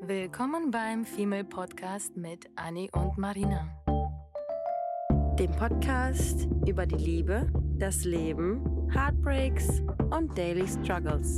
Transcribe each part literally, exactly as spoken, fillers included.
Willkommen beim Female Podcast mit Anni und Marina. Dem Podcast über die Liebe, das Leben, Heartbreaks und Daily Struggles.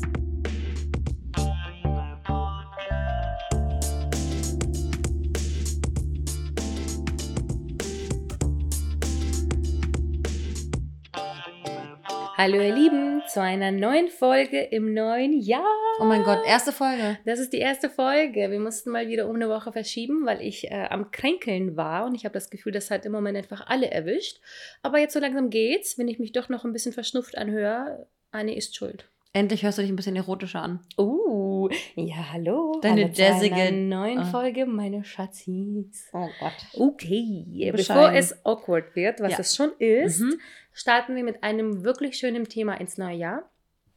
Hallo ihr Lieben, zu einer neuen Folge im neuen Jahr. Oh mein Gott, erste Folge. Das ist die erste Folge. Wir mussten mal wieder um eine Woche verschieben, weil ich äh, am Kränkeln war und ich habe das Gefühl, das hat im Moment einfach alle erwischt. Aber jetzt so langsam geht's, wenn ich mich doch noch ein bisschen verschnupft anhöre. Anni ist schuld. Endlich hörst du dich ein bisschen erotischer an. Uh, ja, hallo. Deine hallo jazzige- zu einer neuen Ah. Folge, meine Schatzis. Oh Gott. Okay, Bescheiden. bevor es awkward wird, was Ja. es schon ist, Mhm. starten wir mit einem wirklich schönen Thema ins neue Jahr.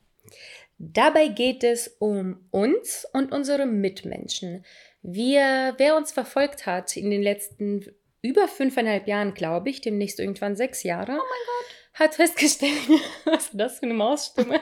Dabei geht es um uns und unsere Mitmenschen. Wir, wer uns verfolgt hat in den letzten über fünfeinhalb Jahren, glaube ich, demnächst irgendwann sechs Jahre, oh mein Gott, hat festgestellt, was ist das für eine Mausstimme?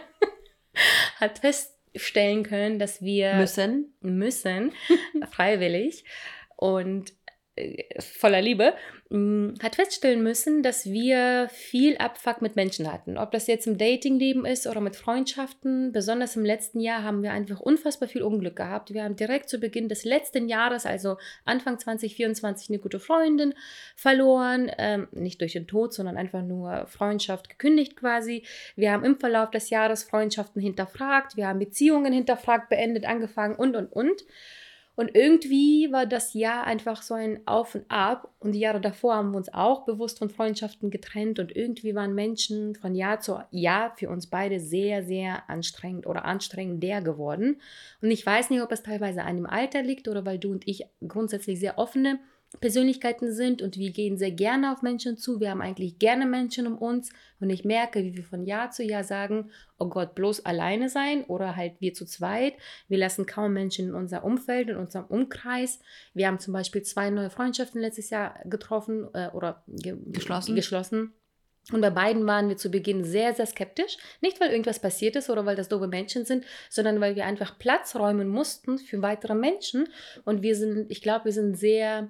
hat feststellen können, dass wir Müssen. müssen, freiwillig und äh, voller Liebe, mh, hat feststellen müssen, dass wir viel Abfuck mit Menschen hatten. Ob das jetzt im Datingleben ist oder mit Freundschaften. Besonders im letzten Jahr haben wir einfach unfassbar viel Unglück gehabt. Wir haben direkt zu Beginn des letzten Jahres, also Anfang zwanzig vierundzwanzig, eine gute Freundin verloren. Ähm, nicht durch den Tod, sondern einfach nur Freundschaft gekündigt quasi. Wir haben im Verlauf des Jahres Freundschaften hinterfragt. Wir haben Beziehungen hinterfragt, beendet, angefangen und, und, und. Und irgendwie war das Jahr einfach so ein Auf und Ab. Und die Jahre davor haben wir uns auch bewusst von Freundschaften getrennt. Und irgendwie waren Menschen von Jahr zu Jahr für uns beide sehr, sehr anstrengend oder anstrengender geworden. Und ich weiß nicht, ob es teilweise an dem Alter liegt oder weil du und ich grundsätzlich sehr offene Persönlichkeiten sind und wir gehen sehr gerne auf Menschen zu. Wir haben eigentlich gerne Menschen um uns und ich merke, wie wir von Jahr zu Jahr sagen, oh Gott, bloß alleine sein oder halt wir zu zweit. Wir lassen kaum Menschen in unser Umfeld, in unserem Umkreis. Wir haben zum Beispiel zwei neue Freundschaften letztes Jahr getroffen äh, oder ge- Geschlossen. geschlossen. Und bei beiden waren wir zu Beginn sehr, sehr skeptisch. Nicht, weil irgendwas passiert ist oder weil das doofe Menschen sind, sondern weil wir einfach Platz räumen mussten für weitere Menschen. Und wir sind, ich glaube, wir sind sehr...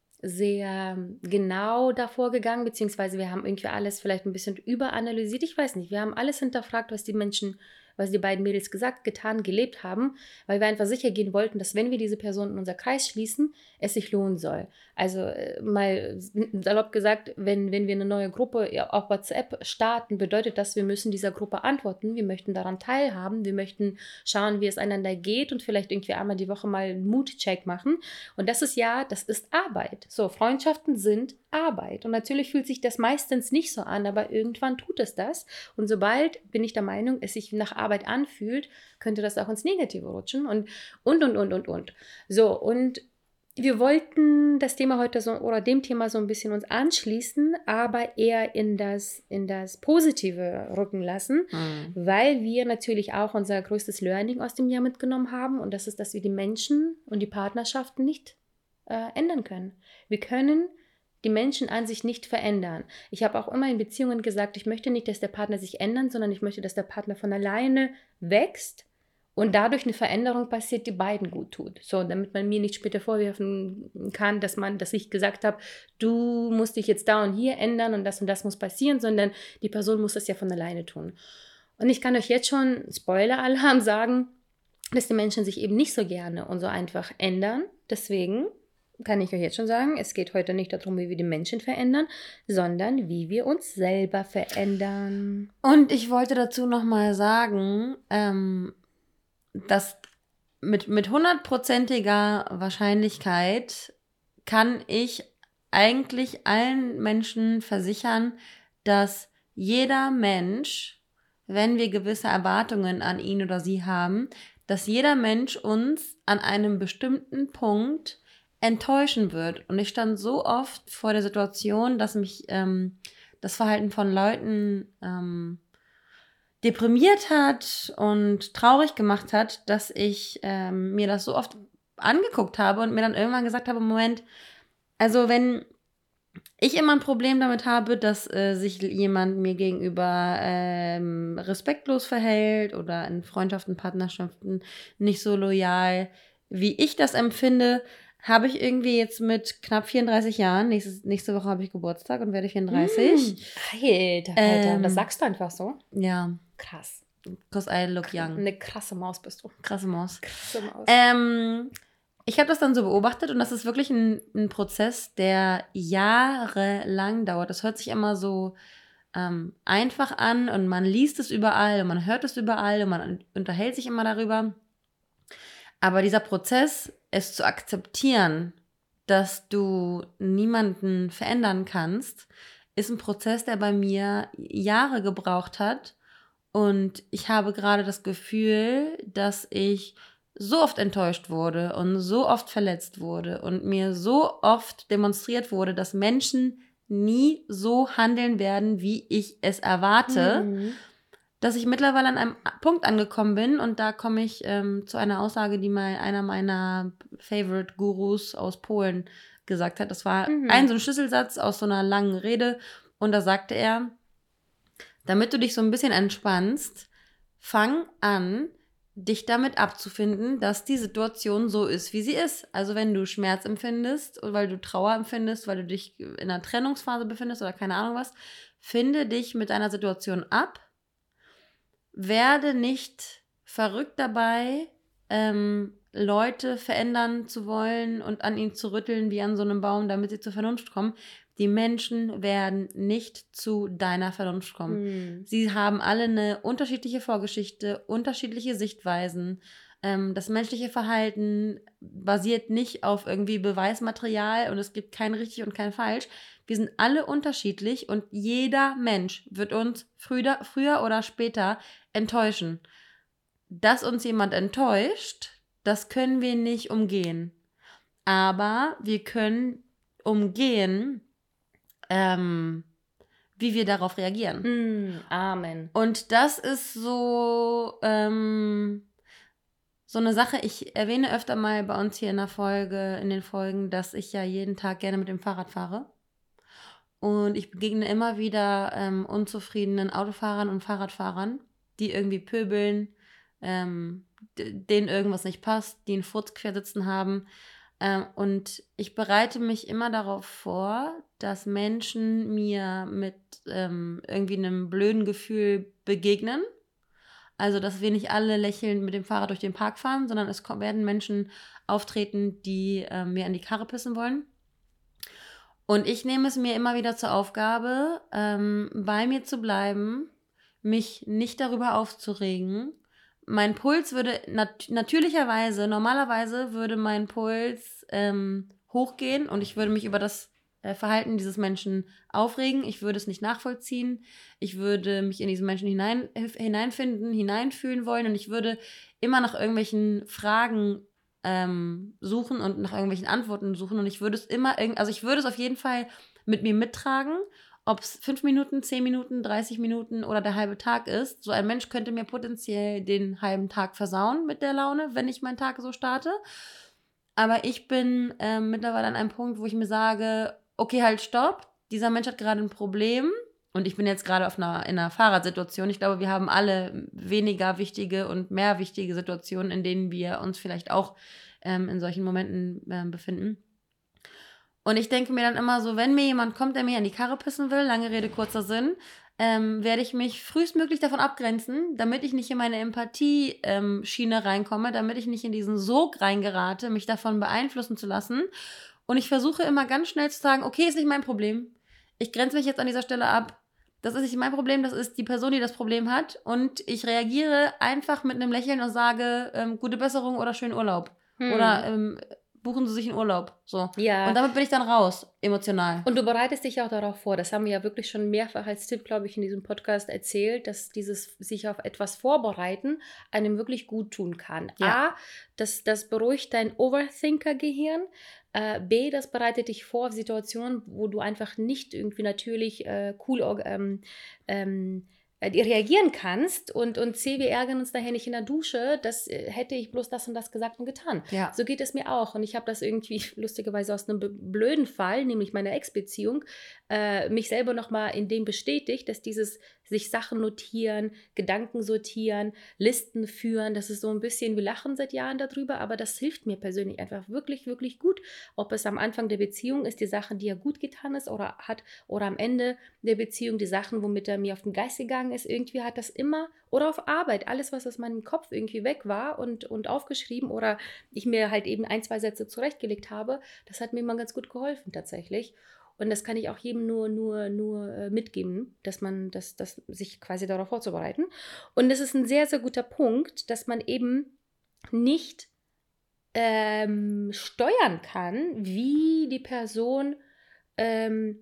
sehr genau davor gegangen, beziehungsweise wir haben irgendwie alles vielleicht ein bisschen überanalysiert. Ich weiß nicht, wir haben alles hinterfragt, was die Menschen, was die beiden Mädels gesagt, getan, gelebt haben, weil wir einfach sicher gehen wollten, dass wenn wir diese Person in unser Kreis schließen, es sich lohnen soll. Also äh, mal salopp gesagt, wenn, wenn wir eine neue Gruppe auf WhatsApp starten, bedeutet das, wir müssen dieser Gruppe antworten, wir möchten daran teilhaben, wir möchten schauen, wie es einander geht und vielleicht irgendwie einmal die Woche mal einen Mood-Check machen. Und das ist ja, das ist Arbeit. So, Freundschaften sind Arbeit. Und natürlich fühlt sich das meistens nicht so an, aber irgendwann tut es das. Und sobald, bin ich der Meinung, es sich nach Arbeit anfühlt, könnte das auch ins Negative rutschen und, und, und, und, und, und. So, und wir wollten das Thema heute so oder dem Thema so ein bisschen uns anschließen, aber eher in das, in das Positive rücken lassen, Mhm. weil wir natürlich auch unser größtes Learning aus dem Jahr mitgenommen haben und das ist, dass wir die Menschen und die Partnerschaften nicht äh, ändern können. Wir können die Menschen an sich nicht verändern. Ich habe auch immer in Beziehungen gesagt, ich möchte nicht, dass der Partner sich ändert, sondern ich möchte, dass der Partner von alleine wächst und dadurch eine Veränderung passiert, die beiden gut tut. So, damit man mir nicht später vorwerfen kann, dass man, dass ich gesagt habe, du musst dich jetzt da und hier ändern und das und das muss passieren, sondern die Person muss das ja von alleine tun. Und ich kann euch jetzt schon, Spoiler-Alarm, sagen, dass die Menschen sich eben nicht so gerne und so einfach ändern. Deswegen kann ich euch jetzt schon sagen, es geht heute nicht darum, wie wir die Menschen verändern, sondern wie wir uns selber verändern. Und ich wollte dazu nochmal sagen, ähm, dass mit, mit hundertprozentiger Wahrscheinlichkeit kann ich eigentlich allen Menschen versichern, dass jeder Mensch, wenn wir gewisse Erwartungen an ihn oder sie haben, dass jeder Mensch uns an einem bestimmten Punkt enttäuschen wird. Und ich stand so oft vor der Situation, dass mich ähm, das Verhalten von Leuten ähm, deprimiert hat und traurig gemacht hat, dass ich ähm, mir das so oft angeguckt habe und mir dann irgendwann gesagt habe, Moment, also wenn ich immer ein Problem damit habe, dass äh, sich jemand mir gegenüber ähm, respektlos verhält oder in Freundschaften, Partnerschaften nicht so loyal wie ich das empfinde, habe ich irgendwie jetzt mit knapp vierunddreißig Jahren, nächstes, nächste Woche habe ich Geburtstag und werde vierunddreißig. Mm, Alter, Alter, Ähm, das sagst du einfach so? Ja, Krass. because I look young. Eine krasse Maus bist du. Krasse Maus. Krasse Maus. Ähm, ich habe das dann so beobachtet und das ist wirklich ein, ein Prozess, der jahrelang dauert. Das hört sich immer so ähm, einfach an und man liest es überall und man hört es überall und man unterhält sich immer darüber. Aber dieser Prozess, es zu akzeptieren, dass du niemanden verändern kannst, ist ein Prozess, der bei mir Jahre gebraucht hat. Und ich habe gerade das Gefühl, dass ich so oft enttäuscht wurde und so oft verletzt wurde und mir so oft demonstriert wurde, dass Menschen nie so handeln werden, wie ich es erwarte, Mhm. dass ich mittlerweile an einem Punkt angekommen bin und da komme ich ähm, zu einer Aussage, die mal einer meiner Favorite Gurus aus Polen gesagt hat. Das war Mhm. ein so ein Schlüsselsatz aus so einer langen Rede und da sagte er, damit du dich so ein bisschen entspannst, fang an, dich damit abzufinden, dass die Situation so ist, wie sie ist. Also wenn du Schmerz empfindest oder weil du Trauer empfindest, weil du dich in einer Trennungsphase befindest oder keine Ahnung was, finde dich mit deiner Situation ab. Werde nicht verrückt dabei, ähm, Leute verändern zu wollen und an ihnen zu rütteln wie an so einem Baum, damit sie zur Vernunft kommen. Die Menschen werden nicht zu deiner Vernunft kommen. Mhm. Sie haben alle eine unterschiedliche Vorgeschichte, unterschiedliche Sichtweisen. Ähm, das menschliche Verhalten basiert nicht auf irgendwie Beweismaterial und es gibt kein richtig und kein falsch. Wir sind alle unterschiedlich und jeder Mensch wird uns früher, früher oder später enttäuschen. Dass uns jemand enttäuscht, das können wir nicht umgehen. Aber wir können umgehen, ähm, wie wir darauf reagieren. Mhm. Amen. Und das ist so, ähm, so eine Sache, ich erwähne öfter mal bei uns hier in der Folge, in den Folgen, dass ich ja jeden Tag gerne mit dem Fahrrad fahre. Und ich begegne immer wieder ähm, unzufriedenen Autofahrern und Fahrradfahrern, die irgendwie pöbeln, ähm, d- denen irgendwas nicht passt, die einen Furz quersitzen haben. Ähm, und ich bereite mich immer darauf vor, dass Menschen mir mit ähm, irgendwie einem blöden Gefühl begegnen. Also, dass wir nicht alle lächelnd mit dem Fahrrad durch den Park fahren, sondern es ko- werden Menschen auftreten, die ähm, mir an die Karre pissen wollen. Und ich nehme es mir immer wieder zur Aufgabe, ähm, bei mir zu bleiben, mich nicht darüber aufzuregen. Mein Puls würde nat- natürlicherweise, normalerweise würde mein Puls ähm, hochgehen und ich würde mich über das äh, Verhalten dieses Menschen aufregen. Ich würde es nicht nachvollziehen. Ich würde mich in diesen Menschen hinein, hineinfinden, hineinfühlen wollen und ich würde immer nach irgendwelchen Fragen ähm, suchen und nach irgendwelchen Antworten suchen und ich würde es immer, irg- also ich würde es auf jeden Fall mit mir mittragen, ob es fünf Minuten, zehn Minuten, dreißig Minuten oder der halbe Tag ist. So ein Mensch könnte mir potenziell den halben Tag versauen mit der Laune, wenn ich meinen Tag so starte. Aber ich bin ähm, mittlerweile an einem Punkt, wo ich mir sage, okay, halt, stopp, dieser Mensch hat gerade ein Problem und ich bin jetzt gerade auf einer, in einer Fahrradsituation. Ich glaube, wir haben alle weniger wichtige und mehr wichtige Situationen, in denen wir uns vielleicht auch ähm, in solchen Momenten ähm, befinden. Und ich denke mir dann immer so, wenn mir jemand kommt, der mir an die Karre pissen will, lange Rede, kurzer Sinn, ähm, werde ich mich frühestmöglich davon abgrenzen, damit ich nicht in meine Empathie-Schiene ähm, reinkomme, damit ich nicht in diesen Sog reingerate, mich davon beeinflussen zu lassen. Und ich versuche immer ganz schnell zu sagen, okay, ist nicht mein Problem. Ich grenze mich jetzt an dieser Stelle ab. Das ist nicht mein Problem, das ist die Person, die das Problem hat. Und ich reagiere einfach mit einem Lächeln und sage, ähm, gute Besserung oder schönen Urlaub. Hm. Oder ähm, buchen Sie sich einen Urlaub. So. Ja. Und damit bin ich dann raus, emotional. Und du bereitest dich auch darauf vor. Das haben wir ja wirklich schon mehrfach als Tipp, glaube ich, in diesem Podcast erzählt, dass dieses sich auf etwas vorbereiten einem wirklich gut tun kann. Ja. A, das, das beruhigt dein Overthinker-Gehirn. Äh, B, das bereitet dich vor auf Situationen, wo du einfach nicht irgendwie natürlich äh, cool ähm, ähm, reagieren kannst und, und C, wir ärgern uns daher nicht in der Dusche, das äh, hätte ich bloß das und das gesagt und getan. Ja. So geht es mir auch und ich habe das irgendwie lustigerweise aus einem b- blöden Fall, nämlich meiner Ex-Beziehung, äh, mich selber nochmal in dem bestätigt, dass dieses sich Sachen notieren, Gedanken sortieren, Listen führen. Das ist so ein bisschen, wir lachen seit Jahren darüber, aber das hilft mir persönlich einfach wirklich, wirklich gut. Ob es am Anfang der Beziehung ist, die Sachen, die er gut getan ist oder hat, oder am Ende der Beziehung die Sachen, womit er mir auf den Geist gegangen ist. Irgendwie hat das immer, oder auf Arbeit, alles, was aus meinem Kopf irgendwie weg war und, und aufgeschrieben oder ich mir halt eben ein, zwei Sätze zurechtgelegt habe, das hat mir immer ganz gut geholfen tatsächlich. Und das kann ich auch jedem nur, nur, nur äh, mitgeben, dass man das, das sich quasi darauf vorzubereiten. Und es ist ein sehr, sehr guter Punkt, dass man eben nicht ähm, steuern kann, wie die Person ähm,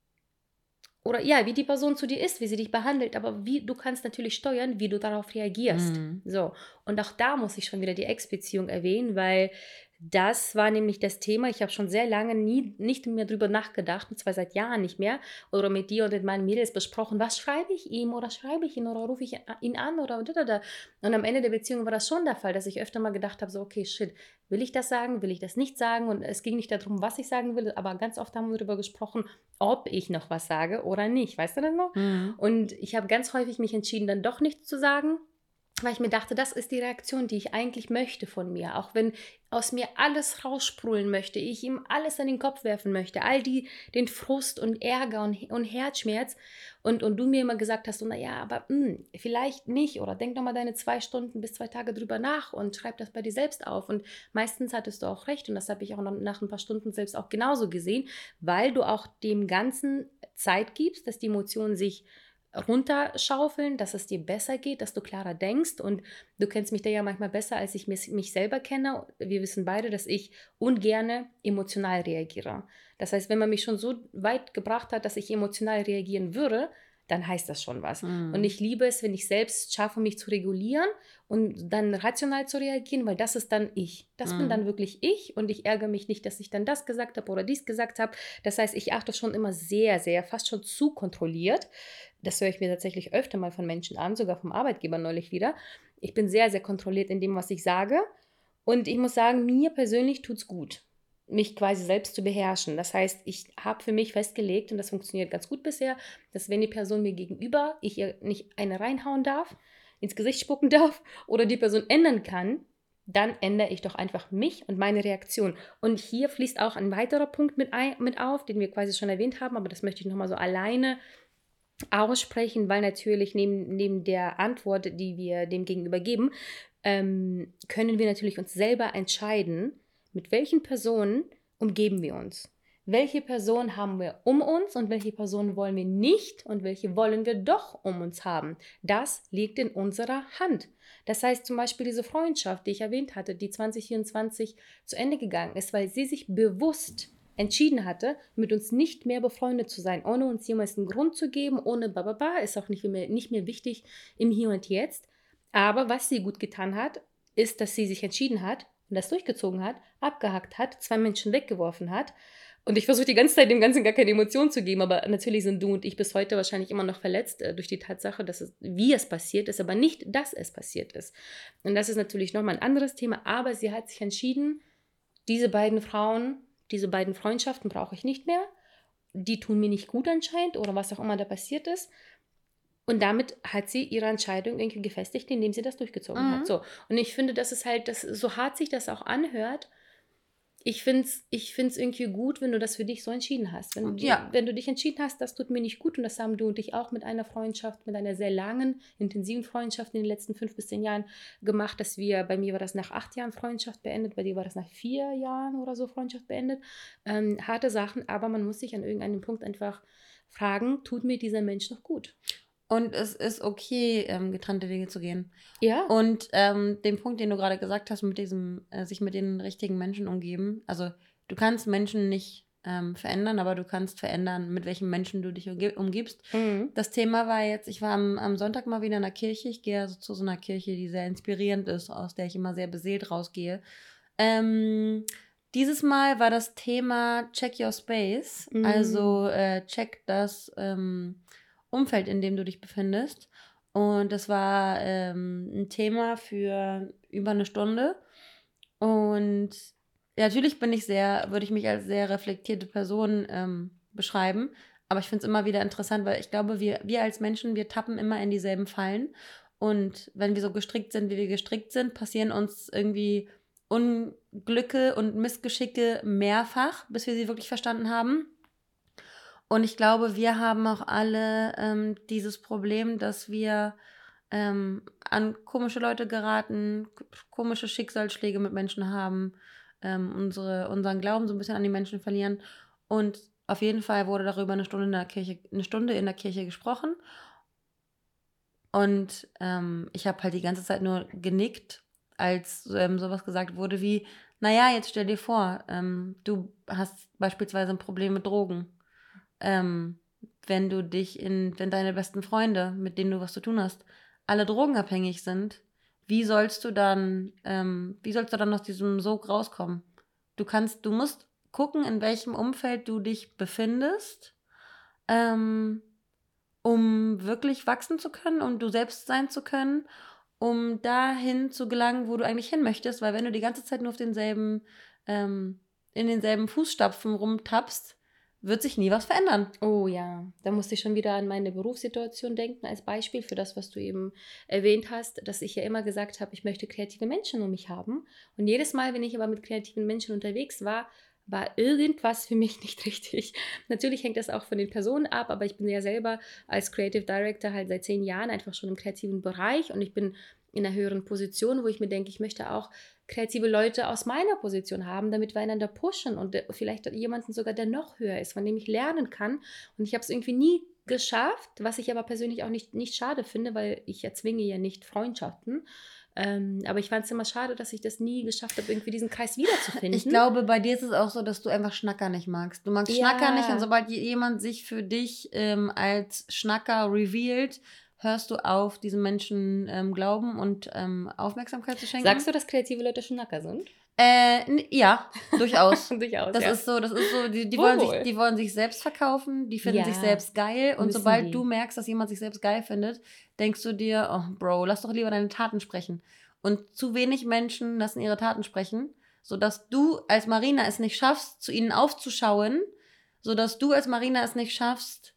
oder ja, wie die Person zu dir ist, wie sie dich behandelt, aber wie du kannst natürlich steuern, wie du darauf reagierst. Mhm. So, und auch da muss ich schon wieder die Ex-Beziehung erwähnen, weil das war nämlich das Thema. Ich habe schon sehr lange nie, nicht mehr drüber nachgedacht, und zwar seit Jahren nicht mehr, oder mit dir und mit meinen Mädels besprochen, was schreibe ich ihm oder schreibe ich ihn oder rufe ich ihn an oder da, da, da. Und am Ende der Beziehung war das schon der Fall, dass ich öfter mal gedacht habe, so okay, shit, will ich das sagen, will ich das nicht sagen? Und es ging nicht darum, was ich sagen will, aber ganz oft haben wir darüber gesprochen, ob ich noch was sage oder nicht. Weißt du das noch? Mhm. Und ich habe ganz häufig mich entschieden, dann doch nichts zu sagen, weil ich mir dachte, das ist die Reaktion, die ich eigentlich möchte von mir. Auch wenn aus mir alles raussprudeln möchte, ich ihm alles an den Kopf werfen möchte, all die, den Frust und Ärger und, und Herzschmerz. Und, und du mir immer gesagt hast, so, naja, aber mh, vielleicht nicht. Oder denk nochmal deine zwei Stunden bis zwei Tage drüber nach und schreib das bei dir selbst auf. Und meistens hattest du auch recht. Und das habe ich auch nach ein paar Stunden selbst auch genauso gesehen, weil du auch dem Ganzen Zeit gibst, dass die Emotionen sich runterschaufeln, dass es dir besser geht, dass du klarer denkst. Und du kennst mich da ja manchmal besser, als ich mich, mich selber kenne. Wir wissen beide, dass ich ungerne emotional reagiere. Das heißt, wenn man mich schon so weit gebracht hat, dass ich emotional reagieren würde, dann heißt das schon was. Mhm. Und ich liebe es, wenn ich selbst schaffe, mich zu regulieren und dann rational zu reagieren, weil das ist dann ich. Das Mhm. bin dann wirklich ich und ich ärgere mich nicht, dass ich dann das gesagt habe oder dies gesagt habe. Das heißt, ich achte schon immer sehr, sehr, fast schon zu kontrolliert. Das höre ich mir tatsächlich öfter mal von Menschen an, sogar vom Arbeitgeber neulich wieder. Ich bin sehr, sehr kontrolliert in dem, was ich sage. Und ich muss sagen, mir persönlich tut es gut, mich quasi selbst zu beherrschen. Das heißt, ich habe für mich festgelegt, und das funktioniert ganz gut bisher, dass wenn die Person mir gegenüber, ich ihr nicht eine reinhauen darf, ins Gesicht spucken darf oder die Person ändern kann, dann ändere ich doch einfach mich und meine Reaktion. Und hier fließt auch ein weiterer Punkt mit, ein, mit auf, den wir quasi schon erwähnt haben, aber das möchte ich nochmal so alleine aussprechen, weil natürlich neben, neben der Antwort, die wir dem Gegenüber geben, ähm, können wir natürlich uns selber entscheiden, mit welchen Personen umgeben wir uns. Welche Personen haben wir um uns und welche Personen wollen wir nicht und welche wollen wir doch um uns haben. Das liegt in unserer Hand. Das heißt zum Beispiel diese Freundschaft, die ich erwähnt hatte, die zwanzig vierundzwanzig zu Ende gegangen ist, weil sie sich bewusst entschieden hatte, mit uns nicht mehr befreundet zu sein, ohne uns jemals einen Grund zu geben, ohne bababa, ist auch nicht mehr, nicht mehr wichtig im Hier und Jetzt. Aber was sie gut getan hat, ist, dass sie sich entschieden hat und das durchgezogen hat, abgehackt hat, zwei Menschen weggeworfen hat. Und ich versuche die ganze Zeit dem Ganzen gar keine Emotion zu geben, aber natürlich sind du und ich bis heute wahrscheinlich immer noch verletzt äh, durch die Tatsache, dass es, wie es passiert ist, aber nicht, dass es passiert ist. Und das ist natürlich nochmal ein anderes Thema, aber sie hat sich entschieden, diese beiden Frauen, diese beiden Freundschaften brauche ich nicht mehr. Die tun mir nicht gut anscheinend oder was auch immer da passiert ist. Und damit hat sie ihre Entscheidung irgendwie gefestigt, indem sie das durchgezogen Mhm. hat. So. Und ich finde, das ist halt, das, so hart sich das auch anhört, ich finde es ich find's irgendwie gut, wenn du das für dich so entschieden hast. Wenn, Ja. wenn du dich entschieden hast, das tut mir nicht gut, und das haben du und ich auch mit einer Freundschaft, mit einer sehr langen, intensiven Freundschaft in den letzten fünf bis zehn Jahren gemacht, dass wir, bei mir war das nach acht Jahren Freundschaft beendet, bei dir war das nach vier Jahren oder so Freundschaft beendet. Ähm, harte Sachen, aber man muss sich an irgendeinem Punkt einfach fragen, tut mir dieser Mensch noch gut? Und es ist okay, ähm, getrennte Wege zu gehen. Ja. Und ähm, den Punkt, den du gerade gesagt hast, mit diesem, äh, sich mit den richtigen Menschen umgeben. Also du kannst Menschen nicht ähm, verändern, aber du kannst verändern, mit welchen Menschen du dich umge- umgibst. Mhm. Das Thema war jetzt, ich war am, am Sonntag mal wieder in der Kirche. Ich gehe also zu so einer Kirche, die sehr inspirierend ist, aus der ich immer sehr beseelt rausgehe. Ähm, dieses Mal war das Thema Check Your Space. Mhm. Also äh, check das ähm, Umfeld, in dem du dich befindest. Und das war ähm, ein Thema für über eine Stunde. Und ja, natürlich bin ich sehr, würde ich mich als sehr reflektierte Person ähm, beschreiben. Aber ich finde es immer wieder interessant, weil ich glaube, wir, wir als Menschen, wir tappen immer in dieselben Fallen. Und wenn wir so gestrickt sind, wie wir gestrickt sind, passieren uns irgendwie Unglücke und Missgeschicke mehrfach, bis wir sie wirklich verstanden haben. Und ich glaube, wir haben auch alle ähm, dieses Problem, dass wir ähm, an komische Leute geraten, k- komische Schicksalsschläge mit Menschen haben, ähm, unsere, unseren Glauben so ein bisschen an die Menschen verlieren. Und auf jeden Fall wurde darüber eine Stunde in der Kirche, eine Stunde in der Kirche gesprochen. Und ähm, ich habe halt die ganze Zeit nur genickt, als ähm, sowas gesagt wurde wie, naja, jetzt stell dir vor, ähm, du hast beispielsweise ein Problem mit Drogen. Ähm, wenn du dich in, wenn deine besten Freunde, mit denen du was zu tun hast, alle drogenabhängig sind, wie sollst du dann, ähm, wie sollst du dann aus diesem Sog rauskommen? Du kannst, du musst gucken, in welchem Umfeld du dich befindest, ähm, um wirklich wachsen zu können, um du selbst sein zu können, um dahin zu gelangen, wo du eigentlich hin möchtest, weil wenn du die ganze Zeit nur auf denselben, ähm, in denselben Fußstapfen rumtappst, wird sich nie was verändern. Oh ja, da musste ich schon wieder an meine Berufssituation denken, als Beispiel für das, was du eben erwähnt hast, dass ich ja immer gesagt habe, ich möchte kreative Menschen um mich haben. Und jedes Mal, wenn ich aber mit kreativen Menschen unterwegs war, war irgendwas für mich nicht richtig. Natürlich hängt das auch von den Personen ab, aber ich bin ja selber als Creative Director halt seit zehn Jahren einfach schon im kreativen Bereich und ich bin in einer höheren Position, wo ich mir denke, ich möchte auch kreative Leute aus meiner Position haben, damit wir einander pushen und vielleicht jemanden sogar, der noch höher ist, von dem ich lernen kann. Und ich habe es irgendwie nie geschafft, was ich aber persönlich auch nicht, nicht schade finde, weil ich erzwinge ja nicht Freundschaften. Ähm, aber ich fand es immer schade, dass ich das nie geschafft habe, irgendwie diesen Kreis wiederzufinden. Ich glaube, bei dir ist es auch so, dass du einfach Schnacker nicht magst. Du magst Ja. Schnacker nicht und sobald jemand sich für dich ähm, als Schnacker revealed, hörst du auf, diesen Menschen ähm, Glauben und ähm, Aufmerksamkeit zu schenken. Sagst du, dass kreative Leute Schnacker sind? Äh, n- ja, durchaus. Durchaus, Das ja. ist so, das ist so, die, die, Wohl, wollen wohl. sich, die wollen sich selbst verkaufen, die finden Ja, sich selbst geil und müssen sobald die. du merkst, dass jemand sich selbst geil findet, denkst du dir, oh Bro, lass doch lieber deine Taten sprechen. Und zu wenig Menschen lassen ihre Taten sprechen, sodass du als Marina es nicht schaffst, zu ihnen aufzuschauen, sodass du als Marina es nicht schaffst,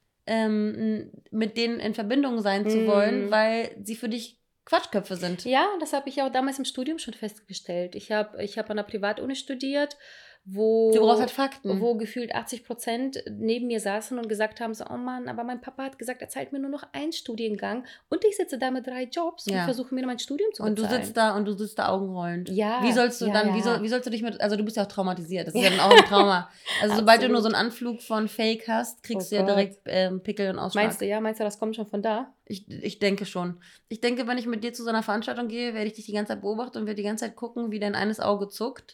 ähm, mit denen in Verbindung sein zu Mm. wollen, weil sie für dich Quatschköpfe sind. Ja, das habe ich auch damals im Studium schon festgestellt. Ich habe ich hab an einer Privatuni studiert, wo, Du brauchst halt Fakten. wo gefühlt achtzig Prozent neben mir saßen und gesagt haben, so, oh Mann, aber mein Papa hat gesagt, er zahlt mir nur noch einen Studiengang und ich sitze da mit drei Jobs und Ja. ich versuche mir mein Studium zu Und du bezahlen. sitzt da und du sitzt da augenrollend. Ja, Wie sollst du ja, dann, wie, ja. soll, wie sollst du dich mit, also du bist ja auch traumatisiert, das ist ja dann auch ein Trauma. Also sobald du nur so einen Anflug von Fake hast, kriegst Oh du ja Gott. direkt ähm, Pickel und Ausschlag. Meinst du, ja? Meinst du, das kommt schon von da? Ich, ich denke schon. Ich denke, wenn ich mit dir zu so einer Veranstaltung gehe, werde ich dich die ganze Zeit beobachten und werde die ganze Zeit gucken, wie dein eines Auge zuckt.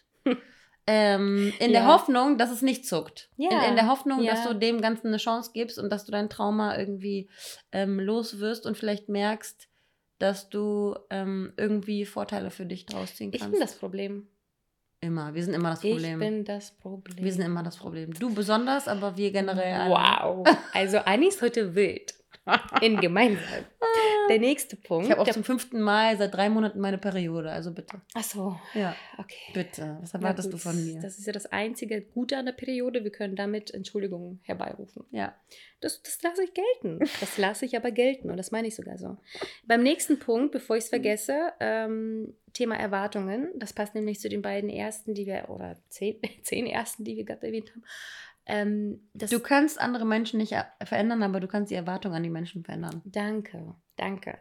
ähm, in Ja. der Hoffnung, dass es nicht zuckt. Ja, In, in der Hoffnung, ja. dass du dem Ganzen eine Chance gibst und dass du dein Trauma irgendwie ähm, los wirst und vielleicht merkst, dass du ähm, irgendwie Vorteile für dich draus ziehen Ich kannst. bin das Problem. Immer. Wir sind immer das Problem. Ich bin das Problem. wir sind immer das Problem. Du besonders, aber wir generell alle. Wow. Also Anni ist heute wild. In Gemeinsam. Der nächste Punkt. Ich habe auch der, zum fünften Mal seit drei Monaten meine Periode, also bitte. Ach so. Ja, Okay. bitte. Was Na erwartest gut, du von mir? Das ist ja das einzige Gute an der Periode. Wir können damit Entschuldigungen herbeirufen. Ja. Das, das lasse ich gelten. Das lasse ich aber gelten. Und das meine ich sogar so. Beim nächsten Punkt, bevor ich es vergesse, ähm, Thema Erwartungen. Das passt nämlich zu den beiden ersten, die wir, oder zehn, zehn ersten, die wir gerade erwähnt haben. Ähm, das, Du kannst andere Menschen nicht er- verändern, aber du kannst die Erwartung an die Menschen verändern. Danke, danke.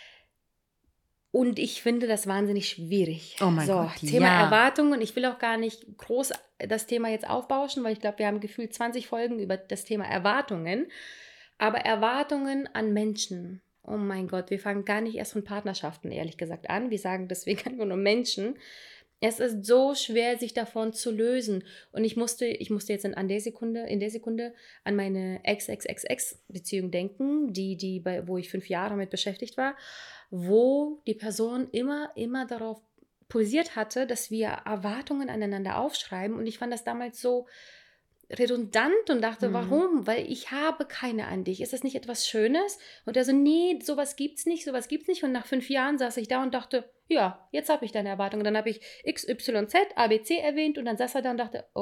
Und ich finde das wahnsinnig schwierig. Oh mein so, Gott, Thema ja. Erwartungen. Ich will auch gar nicht groß das Thema jetzt aufbauschen, weil ich glaube, wir haben gefühlt zwanzig Folgen über das Thema Erwartungen. Aber Erwartungen an Menschen. Oh mein Gott, wir fangen gar nicht erst von Partnerschaften, ehrlich gesagt, an. Wir sagen deswegen einfach nur Menschen. Es ist so schwer, sich davon zu lösen. Und ich musste, ich musste jetzt in, an der Sekunde, in der Sekunde an meine Ex-Ex-Ex-Ex-Beziehung denken, die, die bei, wo ich fünf Jahre damit beschäftigt war, wo die Person immer, immer darauf pulsiert hatte, dass wir Erwartungen aneinander aufschreiben. Und ich fand das damals so redundant und dachte, Mhm. warum? Weil ich habe keine an dich. Ist das nicht etwas Schönes? Und er so, nee, sowas gibt's nicht, sowas gibt's nicht. Und nach fünf Jahren saß ich da und dachte, ja, jetzt habe ich deine Erwartungen. Dann habe ich X, Y, Z, A, B, C erwähnt und dann saß er da und dachte, oh,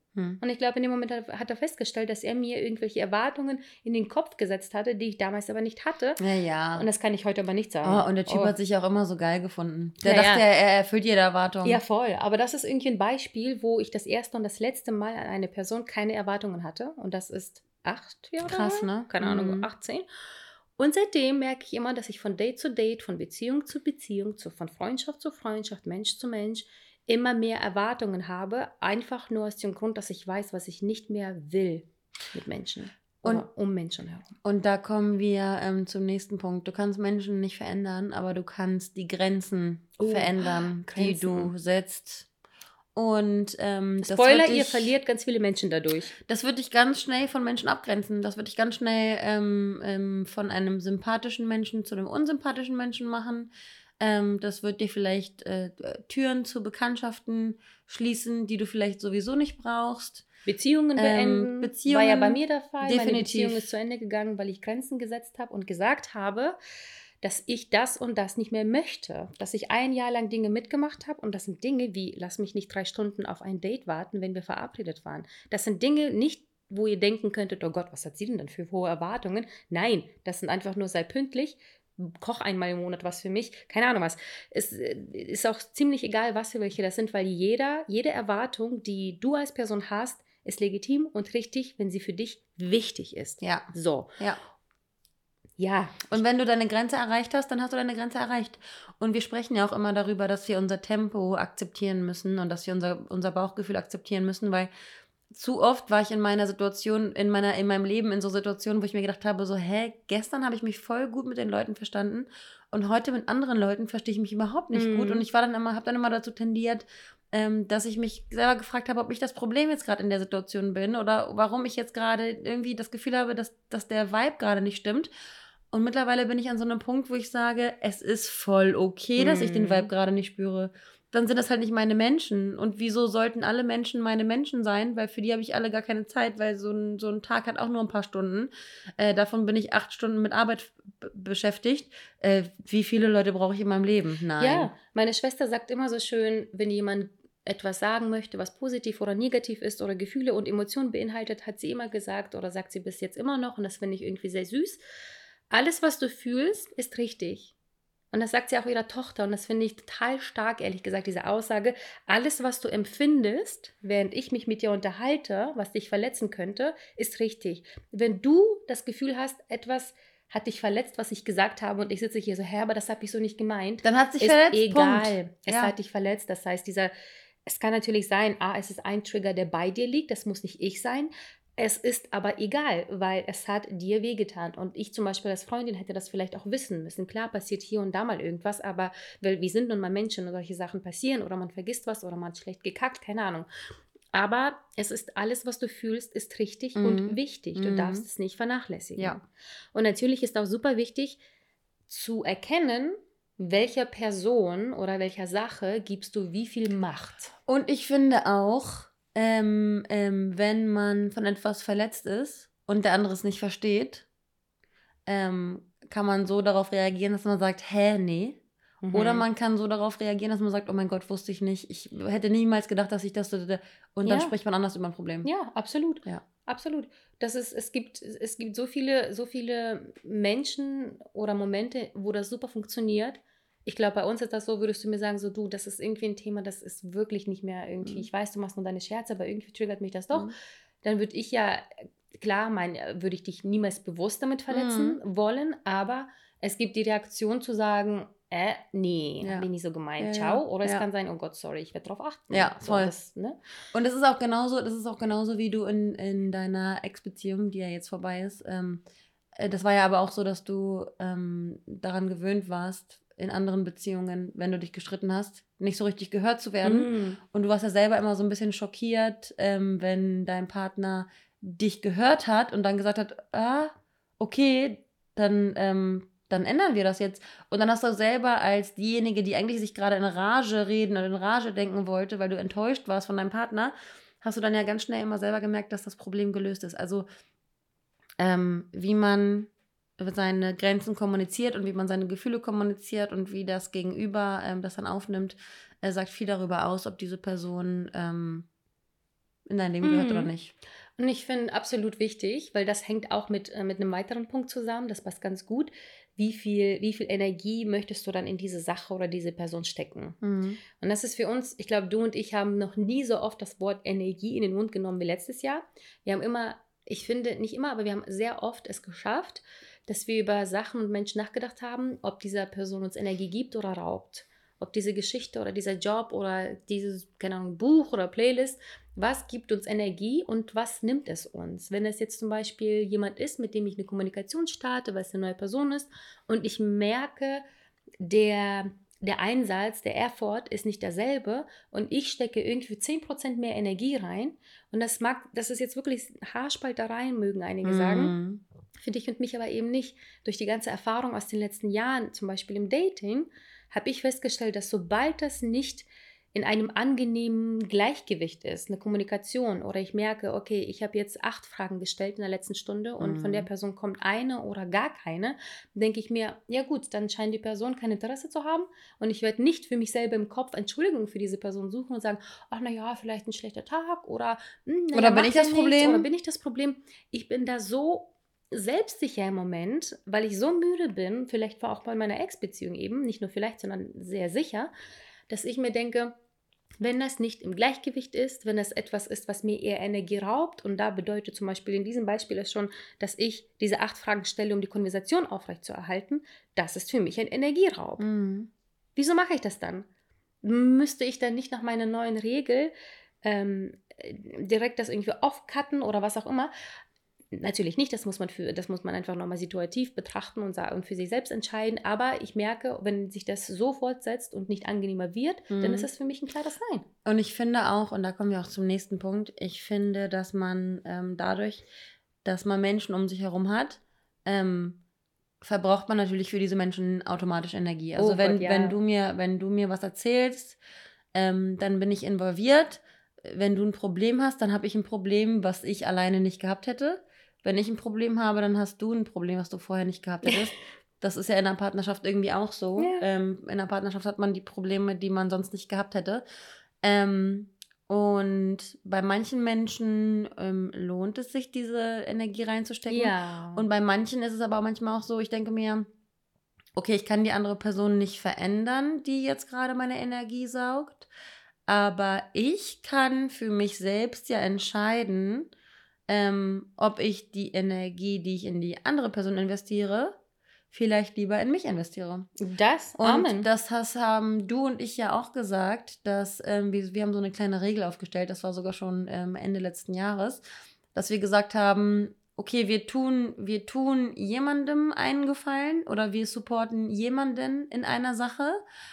Hm. Und ich glaube, in dem Moment hat, hat er festgestellt, dass er mir irgendwelche Erwartungen in den Kopf gesetzt hatte, die ich damals aber nicht hatte. Ja, ja. Und das kann ich heute aber nicht sagen. Oh, und der Typ Oh. hat sich auch immer so geil gefunden. Der Ja, dachte, ja. Er, er erfüllt jede Erwartung. Ja, voll. Aber das ist irgendwie ein Beispiel, wo ich das erste und das letzte Mal an eine Person keine Erwartungen hatte. Und das ist acht Jahre. Krass, ne? Keine Ahnung, Mhm. achtzehn. Und seitdem merke ich immer, dass ich von Date zu Date, von Beziehung zu Beziehung, zu, von Freundschaft zu Freundschaft, Mensch zu Mensch, immer mehr Erwartungen habe. Einfach nur aus dem Grund, dass ich weiß, was ich nicht mehr will mit Menschen. Oder Und- um Menschen herum. Und da kommen wir ähm, zum nächsten Punkt. Du kannst Menschen nicht verändern, aber du kannst die Grenzen Oh, verändern, die Grenzen. du setzt. Und ähm, das Spoiler, wird ihr dich, verliert ganz viele Menschen dadurch. Das wird dich ganz schnell von Menschen abgrenzen. Das wird dich ganz schnell ähm, ähm, von einem sympathischen Menschen zu einem unsympathischen Menschen machen. Ähm, das wird dir vielleicht äh, Türen zu Bekanntschaften schließen, die du vielleicht sowieso nicht brauchst. Beziehungen Ähm, beenden. Beziehungen, war ja bei mir der Fall. Meine definitiv. Beziehung ist zu Ende gegangen, weil ich Grenzen gesetzt habe und gesagt habe, dass ich das und das nicht mehr möchte. Dass ich ein Jahr lang Dinge mitgemacht habe und das sind Dinge wie, lass mich nicht drei Stunden auf ein Date warten, wenn wir verabredet waren. Das sind Dinge nicht, wo ihr denken könntet, oh Gott, was hat sie denn dann für hohe Erwartungen? Nein, das sind einfach nur, sei pünktlich, koch einmal im Monat was für mich, keine Ahnung was. Es ist auch ziemlich egal, was für welche das sind, weil jeder, jede Erwartung, die du als Person hast, ist legitim und richtig, wenn sie für dich wichtig ist. Ja, So, ja. ja. Und wenn du deine Grenze erreicht hast, dann hast du deine Grenze erreicht. Und wir sprechen ja auch immer darüber, dass wir unser Tempo akzeptieren müssen und dass wir unser, unser Bauchgefühl akzeptieren müssen, weil zu oft war ich in meiner Situation, in meiner, in meinem Leben in so Situationen, wo ich mir gedacht habe, so, hä, gestern habe ich mich voll gut mit den Leuten verstanden und heute mit anderen Leuten verstehe ich mich überhaupt nicht Mhm. gut. Und ich war dann immer, habe dann immer dazu tendiert, ähm, dass ich mich selber gefragt habe, ob ich das Problem jetzt gerade in der Situation bin oder warum ich jetzt gerade irgendwie das Gefühl habe, dass, dass der Vibe gerade nicht stimmt. Und mittlerweile bin ich an so einem Punkt, wo ich sage, es ist voll okay, dass ich den Mhm. Vibe gerade nicht spüre. Dann sind das halt nicht meine Menschen. Und wieso sollten alle Menschen meine Menschen sein? Weil für die habe ich alle gar keine Zeit, weil so ein, so ein Tag hat auch nur ein paar Stunden. Äh, davon bin ich acht Stunden mit Arbeit b- beschäftigt. Äh, wie viele Leute brauche ich in meinem Leben? Nein. Ja, meine Schwester sagt immer so schön, wenn jemand etwas sagen möchte, was positiv oder negativ ist oder Gefühle und Emotionen beinhaltet, hat sie immer gesagt oder sagt sie bis jetzt immer noch und das finde ich irgendwie sehr süß. Alles, was du fühlst, ist richtig. Und das sagt sie auch ihrer Tochter und das finde ich total stark, ehrlich gesagt, diese Aussage. Alles, was du empfindest, während ich mich mit dir unterhalte, was dich verletzen könnte, ist richtig. Wenn du das Gefühl hast, etwas hat dich verletzt, was ich gesagt habe und ich sitze hier so, hä, aber das habe ich so nicht gemeint, Dann hat sich ist verletzt, egal. Punkt. Es Ja. hat dich verletzt. Das heißt, dieser, es kann natürlich sein, ah, es ist ein Trigger, der bei dir liegt, das muss nicht ich sein. Es ist aber egal, weil es hat dir wehgetan. Und ich zum Beispiel als Freundin hätte das vielleicht auch wissen müssen. Klar passiert hier und da mal irgendwas, aber weil wir sind nun mal Menschen und solche Sachen passieren oder man vergisst was oder man hat schlecht gekackt, keine Ahnung. Aber es ist alles, was du fühlst, ist richtig Mhm. und wichtig. Du Mhm. darfst es nicht vernachlässigen. Ja. Und natürlich ist auch super wichtig zu erkennen, welcher Person oder welcher Sache gibst du wie viel Macht. Und ich finde auch, ähm, ähm, wenn man von etwas verletzt ist und der andere es nicht versteht, ähm, kann man so darauf reagieren, dass man sagt, hä, nee. Mhm. Oder man kann so darauf reagieren, dass man sagt, oh mein Gott, wusste ich nicht. Ich hätte niemals gedacht, dass ich das... Und dann Ja. spricht man anders über ein Problem. Ja, absolut. Ja. Absolut. Das ist, es gibt, es gibt so viele, so viele Menschen oder Momente, wo das super funktioniert. Ich glaube, bei uns ist das so, würdest du mir sagen, so du, das ist irgendwie ein Thema, das ist wirklich nicht mehr irgendwie, Mhm. ich weiß, du machst nur deine Scherze, aber irgendwie triggert mich das doch. Mhm. Dann würde ich ja, klar, mein, würde ich dich niemals bewusst damit verletzen wollen, aber es gibt die Reaktion zu sagen, äh, nee, Ja. hab ich nicht so gemeint, Ja, ciao. ja. Oder es Ja. kann sein, oh Gott, sorry, ich werde drauf achten. Ja, so, voll. Das, ne? Und das ist auch genauso, das ist auch genauso, wie du in, in deiner Ex-Beziehung, die ja jetzt vorbei ist. Ähm, äh, das war ja aber auch so, dass du ähm, daran gewöhnt warst, in anderen Beziehungen, wenn du dich gestritten hast, nicht so richtig gehört zu werden. Mm. Und du warst ja selber immer so ein bisschen schockiert, ähm, wenn dein Partner dich gehört hat und dann gesagt hat, ah, okay, dann, ähm, dann ändern wir das jetzt. Und dann hast du selber als diejenige, die eigentlich sich gerade in Rage reden oder in Rage denken wollte, weil du enttäuscht warst von deinem Partner, hast du dann ja ganz schnell immer selber gemerkt, dass das Problem gelöst ist. Also ähm, wie man seine Grenzen kommuniziert und wie man seine Gefühle kommuniziert und wie das Gegenüber ähm, das dann aufnimmt, äh, sagt viel darüber aus, ob diese Person ähm, in dein Leben gehört oder Mhm. nicht. Und ich finde absolut wichtig, weil das hängt auch mit, äh, mit einem weiteren Punkt zusammen, das passt ganz gut. Wie viel, wie viel Energie möchtest du dann in diese Sache oder diese Person stecken? Mhm. Und das ist für uns, ich glaube, du und ich haben noch nie so oft das Wort Energie in den Mund genommen wie letztes Jahr. Wir haben immer, ich finde nicht immer, aber wir haben sehr oft es geschafft, dass wir über Sachen und Menschen nachgedacht haben, ob dieser Person uns Energie gibt oder raubt. Ob diese Geschichte oder dieser Job oder dieses, keine Ahnung, Buch oder Playlist, was gibt uns Energie und was nimmt es uns? Wenn es jetzt zum Beispiel jemand ist, mit dem ich eine Kommunikation starte, weil es eine neue Person ist und ich merke, der, der Einsatz, der Effort ist nicht derselbe und ich stecke irgendwie zehn Prozent mehr Energie rein und das mag, das ist jetzt wirklich Haarspalterei, mögen einige sagen, Mhm. für dich und mich aber eben nicht. Durch die ganze Erfahrung aus den letzten Jahren, zum Beispiel im Dating, habe ich festgestellt, dass sobald das nicht in einem angenehmen Gleichgewicht ist, eine Kommunikation, oder ich merke, okay, ich habe jetzt acht Fragen gestellt in der letzten Stunde und von der Mhm. Person kommt eine oder gar keine, denke ich mir, ja gut, dann scheint die Person kein Interesse zu haben und ich werde nicht für mich selber im Kopf Entschuldigung für diese Person suchen und sagen, ach naja, vielleicht ein schlechter Tag oder hm, naja, Oder bin macht ich ja das nichts Problem? oder bin ich das Problem. Ich bin da so selbstsicher im Moment, weil ich so müde bin, vielleicht war auch bei meiner Ex-Beziehung eben, nicht nur vielleicht, sondern sehr sicher, dass ich mir denke, wenn das nicht im Gleichgewicht ist, wenn das etwas ist, was mir eher Energie raubt, und da bedeutet zum Beispiel in diesem Beispiel es schon, dass ich diese acht Fragen stelle, um die Konversation aufrechtzuerhalten, das ist für mich ein Energieraub. Mhm. Wieso mache ich das dann? Müsste ich dann nicht nach meiner neuen Regel ähm, direkt das irgendwie off-cutten oder was auch immer? Natürlich nicht, das muss man für, das muss man einfach nochmal situativ betrachten und, und für sich selbst entscheiden. Aber ich merke, wenn sich das so fortsetzt und nicht angenehmer wird, mhm. dann ist es für mich ein klares Nein. Und ich finde auch, und da kommen wir auch zum nächsten Punkt, ich finde, dass man ähm, dadurch, dass man Menschen um sich herum hat, ähm, verbraucht man natürlich für diese Menschen automatisch Energie. Also Oh wenn, Gott, ja. wenn du mir, wenn du mir was erzählst, ähm, dann bin ich involviert. Wenn du ein Problem hast, dann habe ich ein Problem, was ich alleine nicht gehabt hätte. Wenn ich ein Problem habe, dann hast du ein Problem, was du vorher nicht gehabt hättest. Das ist ja in einer Partnerschaft irgendwie auch so. Ja. Ähm, in einer Partnerschaft hat man die Probleme, die man sonst nicht gehabt hätte. Ähm, und bei manchen Menschen ähm, lohnt es sich, diese Energie reinzustecken. Ja. Und bei manchen ist es aber manchmal auch so, ich denke mir, okay, ich kann die andere Person nicht verändern, die jetzt gerade meine Energie saugt. Aber ich kann für mich selbst ja entscheiden, ähm, ob ich die Energie, die ich in die andere Person investiere, vielleicht lieber in mich investiere. Das, und Amen. das has, haben du und ich ja auch gesagt, dass ähm, wir, wir haben so eine kleine Regel aufgestellt, das war sogar schon ähm, Ende letzten Jahres, dass wir gesagt haben, okay, wir tun, wir tun jemandem einen Gefallen oder wir supporten jemanden in einer Sache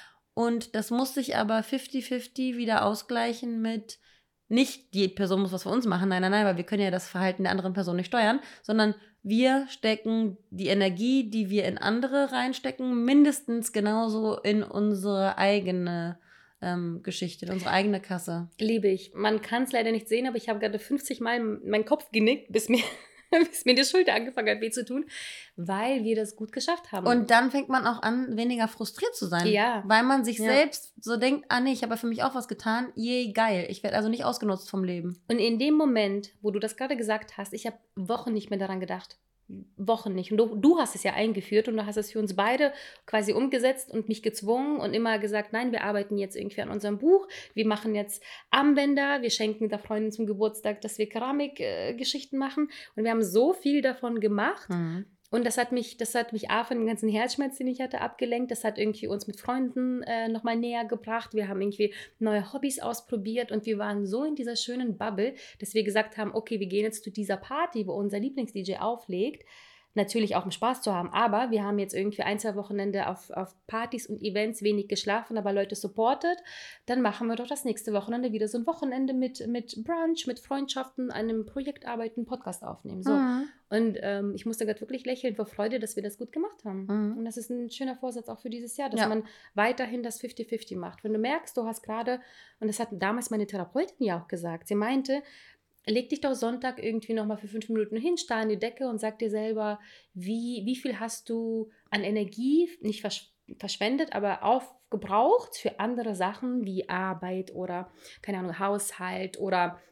und das muss sich aber fifty fifty wieder ausgleichen mit, nicht die Person muss was für uns machen, nein, nein, nein, weil wir können ja das Verhalten der anderen Person nicht steuern, sondern wir stecken die Energie, die wir in andere reinstecken, mindestens genauso in unsere eigene ähm, Geschichte, in unsere eigene Kasse. Liebe ich. Man kann es leider nicht sehen, aber ich habe gerade fünfzig Mal meinen Kopf genickt, bis mir, bis mir die Schulter angefangen hat weh zu tun, weil wir das gut geschafft haben. Und dann fängt man auch an, weniger frustriert zu sein. Ja. Weil man sich ja. selbst so denkt, ah nee, ich habe ja für mich auch was getan, je geil. Ich werde also nicht ausgenutzt vom Leben. Und in dem Moment, wo du das gerade gesagt hast, ich habe Wochen nicht mehr daran gedacht. Wochen nicht. Und du, du hast es ja eingeführt und du hast es für uns beide quasi umgesetzt und mich gezwungen und immer gesagt, nein, wir arbeiten jetzt irgendwie an unserem Buch, wir machen jetzt Armbänder, wir schenken der Freundin zum Geburtstag, dass wir Keramikgeschichten äh, machen und wir haben so viel davon gemacht. Mhm. Und das hat mich, das hat mich A, von dem ganzen Herzschmerz, den ich hatte, abgelenkt. Das hat irgendwie uns mit Freunden äh, nochmal näher gebracht. Wir haben irgendwie neue Hobbys ausprobiert und wir waren so in dieser schönen Bubble, dass wir gesagt haben, okay, wir gehen jetzt zu dieser Party, wo unser Lieblings-D J auflegt. Natürlich auch um Spaß zu haben, aber wir haben jetzt irgendwie ein, zwei Wochenende auf, auf Partys und Events wenig geschlafen, aber Leute supportet. Dann machen wir doch das nächste Wochenende wieder so ein Wochenende mit, mit Brunch, mit Freundschaften, einem Projekt arbeiten, Podcast aufnehmen. So. Mhm. Und ähm, ich musste gerade wirklich lächeln vor Freude, dass wir das gut gemacht haben. Mhm. Und das ist ein schöner Vorsatz auch für dieses Jahr, dass Ja. man weiterhin das fifty fifty macht. Wenn du merkst, du hast gerade, und das hat damals meine Therapeutin ja auch gesagt, sie meinte, leg dich doch Sonntag irgendwie nochmal für fünf Minuten hin, starr in die Decke und sag dir selber, wie, wie viel hast du an Energie, nicht versch- verschwendet, aber aufgebraucht für andere Sachen wie Arbeit oder, keine Ahnung, Haushalt oder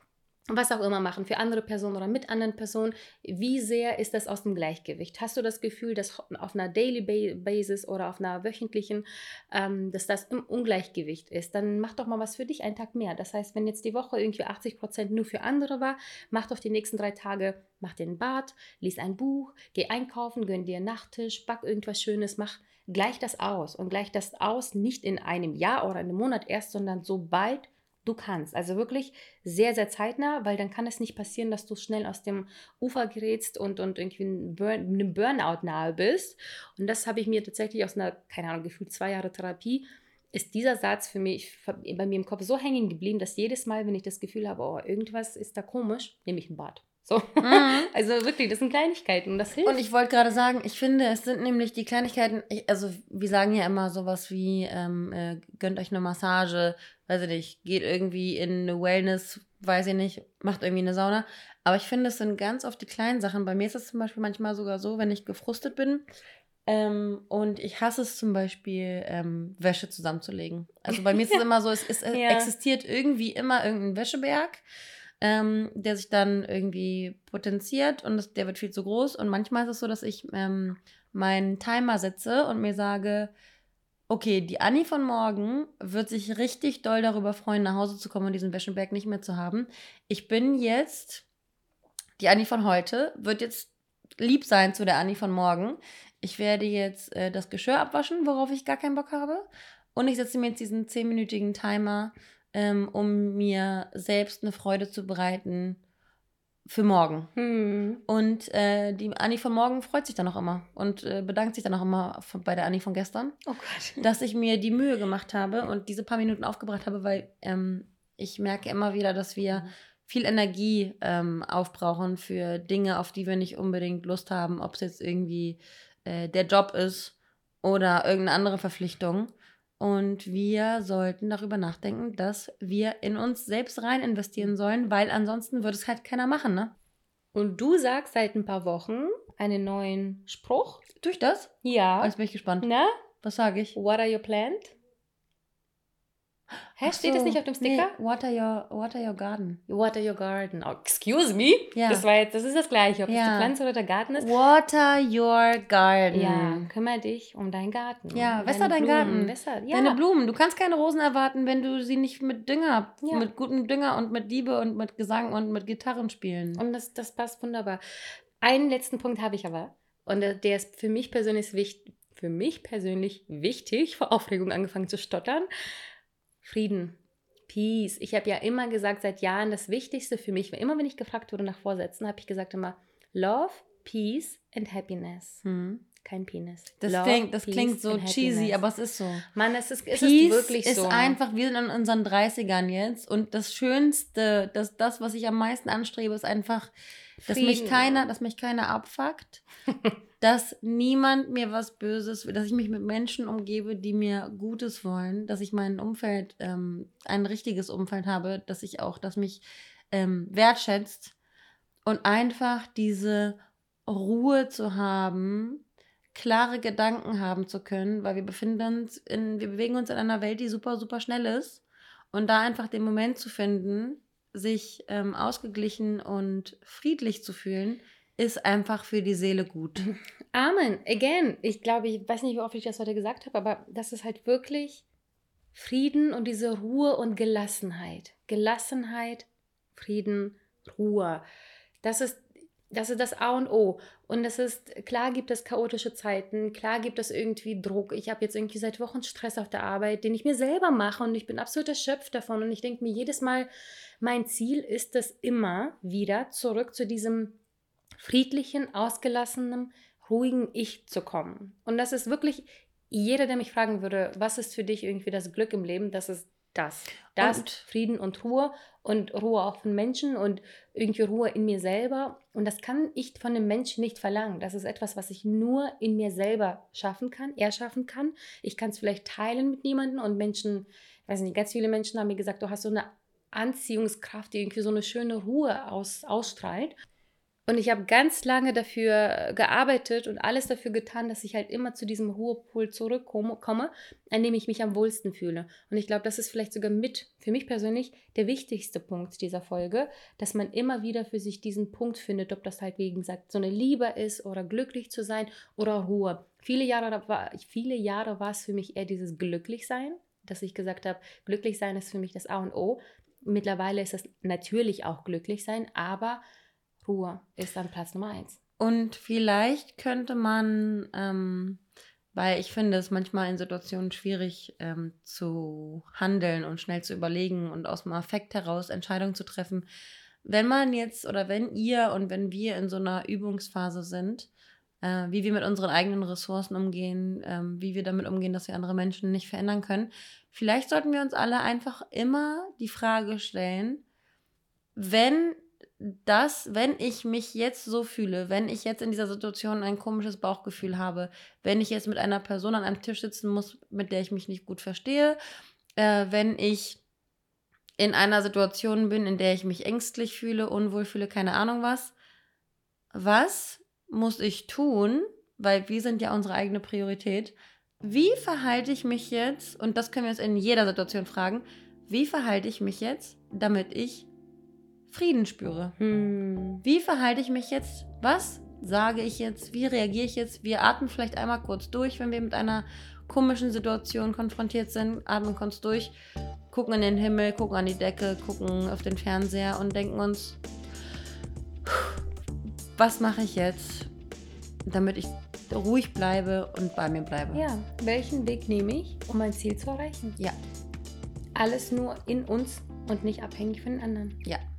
was auch immer machen, für andere Personen oder mit anderen Personen, wie sehr ist das aus dem Gleichgewicht? Hast du das Gefühl, dass auf einer Daily Basis oder auf einer wöchentlichen, ähm, dass das im Ungleichgewicht ist? Dann mach doch mal was für dich, einen Tag mehr. Das heißt, wenn jetzt die Woche irgendwie achtzig Prozent nur für andere war, mach doch die nächsten drei Tage, mach dir ein Bad, lies ein Buch, geh einkaufen, gönn dir einen Nachttisch, back irgendwas Schönes, mach gleich das aus. Und gleich das aus nicht in einem Jahr oder einem Monat erst, sondern sobald du kannst. Also wirklich sehr, sehr zeitnah, weil dann kann es nicht passieren, dass du schnell aus dem Ufer gerätst und, und irgendwie einem Burn, einem Burnout nahe bist. Und das habe ich mir tatsächlich aus einer, keine Ahnung, gefühlt zwei Jahre Therapie, ist dieser Satz für mich bei mir im Kopf so hängen geblieben, dass jedes Mal, wenn ich das Gefühl habe, oh, irgendwas ist da komisch, nehme ich ein Bad. So. Mhm. Also wirklich, das sind Kleinigkeiten und das hilft. Und ich wollte gerade sagen, ich finde, es sind nämlich die Kleinigkeiten, ich, also wir sagen ja immer sowas wie, ähm, äh, gönnt euch eine Massage, weiß ich nicht, geht irgendwie in eine Wellness, weiß ich nicht, macht irgendwie eine Sauna. Aber ich finde, es sind ganz oft die kleinen Sachen. Bei mir ist es zum Beispiel manchmal sogar so, wenn ich gefrustet bin ähm, und ich hasse es zum Beispiel, ähm, Wäsche zusammenzulegen. Also bei mir ist es immer so, es, es ja. existiert irgendwie immer irgendein Wäscheberg, Ähm, der sich dann irgendwie potenziert und das, der wird viel zu groß. Und manchmal ist es so, dass ich ähm, meinen Timer setze und mir sage, okay, die Anni von morgen wird sich richtig doll darüber freuen, nach Hause zu kommen und diesen Wäscheberg nicht mehr zu haben. Ich bin jetzt, die Anni von heute wird jetzt lieb sein zu der Anni von morgen. Ich werde jetzt äh, das Geschirr abwaschen, worauf ich gar keinen Bock habe. Und ich setze mir jetzt diesen zehnminütigen Timer, Ähm, um mir selbst eine Freude zu bereiten für morgen. Hm. Und äh, die Anni von morgen freut sich dann auch immer und äh, bedankt sich dann auch immer von, bei der Anni von gestern, oh Gott. dass ich mir die Mühe gemacht habe und diese paar Minuten aufgebracht habe, weil ähm, ich merke immer wieder, dass wir viel Energie ähm, aufbrauchen für Dinge, auf die wir nicht unbedingt Lust haben, ob es jetzt irgendwie äh, der Job ist oder irgendeine andere Verpflichtung. Und wir sollten darüber nachdenken, dass wir in uns selbst rein investieren sollen, weil ansonsten würde es halt keiner machen, ne? Und du sagst seit ein paar Wochen einen neuen Spruch. Tue ich das? Ja. Jetzt bin ich gespannt. Na? Was sage ich? What are your plans? Hä, steht so, das nicht auf dem Sticker? Nee, water your, water your garden. Water your garden. Oh, excuse me? Ja. Das war jetzt, das ist das Gleiche, ob ja. das die Pflanze oder der Garten ist. Water your garden. Ja, kümmere dich um deinen Garten. Ja, um wässer deinen Garten. Wässer, ja. Deine Blumen. Du kannst keine Rosen erwarten, wenn du sie nicht mit Dünger, ja. mit gutem Dünger und mit Liebe und mit Gesang und mit Gitarren spielen. Und das, das passt wunderbar. Einen letzten Punkt habe ich aber. Und der ist für mich persönlich wichtig, für mich persönlich wichtig, vor Aufregung angefangen zu stottern. Frieden. Peace. Ich habe ja immer gesagt, seit Jahren, das Wichtigste für mich, immer wenn ich gefragt wurde nach Vorsätzen, habe ich gesagt immer, Love, Peace and Happiness. Hm. Kein Penis. Das, Love, klingt, das Peace klingt so and cheesy, Happiness. aber es ist so. Mann, es ist, es Peace ist wirklich ist so. einfach, wir sind in unseren dreißigern jetzt und das Schönste, das, das was ich am meisten anstrebe, ist einfach, dass Frieden. mich keiner, dass mich keiner abfuckt, dass niemand mir was Böses, dass ich mich mit Menschen umgebe, die mir Gutes wollen, dass ich mein Umfeld, ähm, ein richtiges Umfeld habe, dass ich auch, dass mich ähm, wertschätzt und einfach diese Ruhe zu haben, klare Gedanken haben zu können, weil wir befinden uns in, wir bewegen uns in einer Welt, die super, super schnell ist und da einfach den Moment zu finden, sich ähm, ausgeglichen und friedlich zu fühlen, ist einfach für die Seele gut. Amen. Again. Ich glaube, ich weiß nicht, wie oft ich das heute gesagt habe, aber das ist halt wirklich Frieden und diese Ruhe und Gelassenheit. Gelassenheit, Frieden, Ruhe. Das ist Das ist das A und O. Und das ist, klar gibt es chaotische Zeiten, klar gibt es irgendwie Druck. Ich habe jetzt irgendwie seit Wochen Stress auf der Arbeit, den ich mir selber mache und ich bin absolut erschöpft davon. Und ich denke mir jedes Mal, mein Ziel ist es immer wieder zurück zu diesem friedlichen, ausgelassenen, ruhigen Ich zu kommen. Und das ist wirklich, jeder, der mich fragen würde, was ist für dich irgendwie das Glück im Leben, das ist das. Das, und Frieden und Ruhe und Ruhe auch von Menschen und irgendwie Ruhe in mir selber. Und das kann ich von einem Menschen nicht verlangen. Das ist etwas, was ich nur in mir selber schaffen kann, erschaffen kann. Ich kann es vielleicht teilen mit jemandem und Menschen, ich weiß nicht, ganz viele Menschen haben mir gesagt, du hast so eine Anziehungskraft, die irgendwie so eine schöne Ruhe aus, ausstrahlt. Und ich habe ganz lange dafür gearbeitet und alles dafür getan, dass ich halt immer zu diesem Ruhepol zurückkomme, komme, an dem ich mich am wohlsten fühle. Und ich glaube, das ist vielleicht sogar mit, für mich persönlich, der wichtigste Punkt dieser Folge, dass man immer wieder für sich diesen Punkt findet, ob das halt, wie gesagt, so eine Liebe ist oder glücklich zu sein oder Ruhe. Viele Jahre war, viele Jahre war es für mich eher dieses Glücklichsein, dass ich gesagt habe, glücklich sein ist für mich das A und O. Mittlerweile ist es natürlich auch glücklich sein, aber Ruhe ist dann Platz Nummer eins. Und vielleicht könnte man, ähm, weil ich finde es manchmal in Situationen schwierig ähm, zu handeln und schnell zu überlegen und aus dem Affekt heraus Entscheidungen zu treffen. Wenn man jetzt oder wenn ihr und wenn wir in so einer Übungsphase sind, äh, wie wir mit unseren eigenen Ressourcen umgehen, ähm, wie wir damit umgehen, dass wir andere Menschen nicht verändern können, vielleicht sollten wir uns alle einfach immer die Frage stellen, wenn das, wenn ich mich jetzt so fühle, wenn ich jetzt in dieser Situation ein komisches Bauchgefühl habe, wenn ich jetzt mit einer Person an einem Tisch sitzen muss, mit der ich mich nicht gut verstehe, äh, wenn ich in einer Situation bin, in der ich mich ängstlich fühle, unwohl fühle, keine Ahnung was, was muss ich tun, weil wir sind ja unsere eigene Priorität, wie verhalte ich mich jetzt, und das können wir uns in jeder Situation fragen, wie verhalte ich mich jetzt, damit ich Frieden spüre. Hm. Wie verhalte ich mich jetzt? Was sage ich jetzt? Wie reagiere ich jetzt? Wir atmen vielleicht einmal kurz durch, wenn wir mit einer komischen Situation konfrontiert sind. Atmen kurz durch, gucken in den Himmel, gucken an die Decke, gucken auf den Fernseher und denken uns, was mache ich jetzt, damit ich ruhig bleibe und bei mir bleibe? Ja, welchen Weg nehme ich, um mein Ziel zu erreichen? Ja. Alles nur in uns und nicht abhängig von den anderen. Ja.